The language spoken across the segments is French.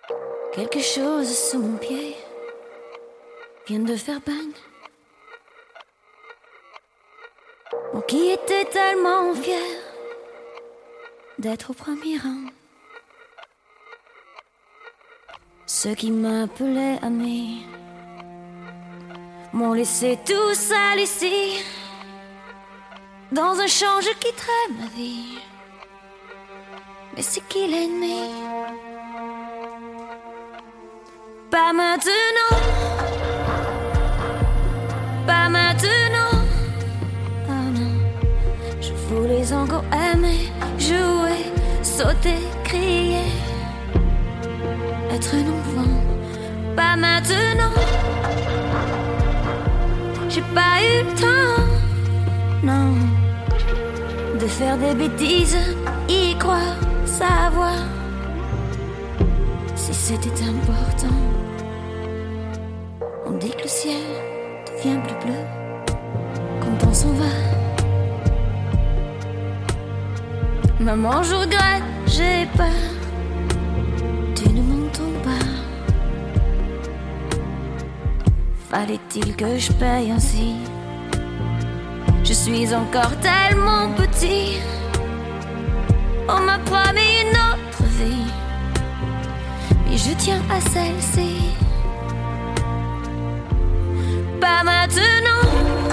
Quelque chose sous mon pied vient de faire bang. Moi qui étais tellement fier d'être au premier rang. Ceux qui m'appelaient ami m'ont laissé tout seul ici, dans un champ je quitterai ma vie. Mais c'est qui l'ennemi? Pas maintenant, pas maintenant. Oh non, je voulais encore aimer, jouer, sauter, crier, être un enfant. Pas maintenant, j'ai pas eu le temps, non, de faire des bêtises, y croire, savoir si c'était important. On dit que le ciel devient plus bleu quand on s'en va. Maman, je regrette, j'ai peur, tu ne m'entends pas. Fallait-il que je paye ainsi? Je suis encore tellement petit. On m'a promis une autre vie, mais je tiens à celle-ci. Pas maintenant,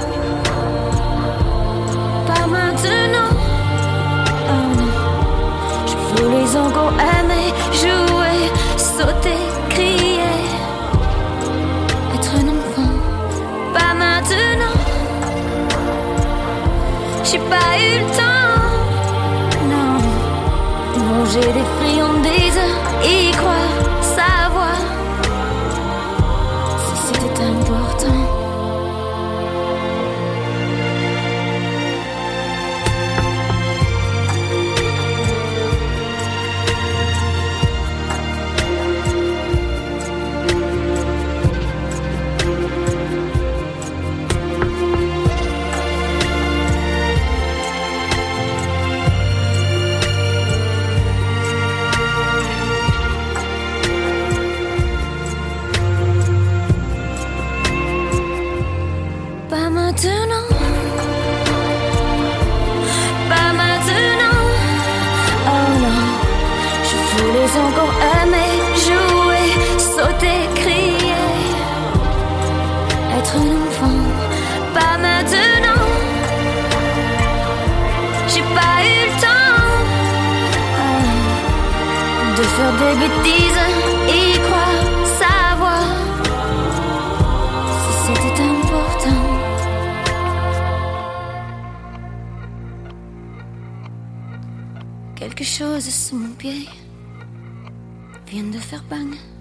pas maintenant. Oh non, je voulais encore aimer, jouer, sauter, crier, être un enfant. Pas maintenant, j'ai pas eu le temps, non. Manger des friandises, y croire, savoir si c'était important. Encore aimer, jouer, sauter, crier, être un enfant. Pas maintenant, j'ai pas eu le temps de faire des bêtises, y croire, savoir si c'était important. Quelque chose sous mon pied vient de faire bang.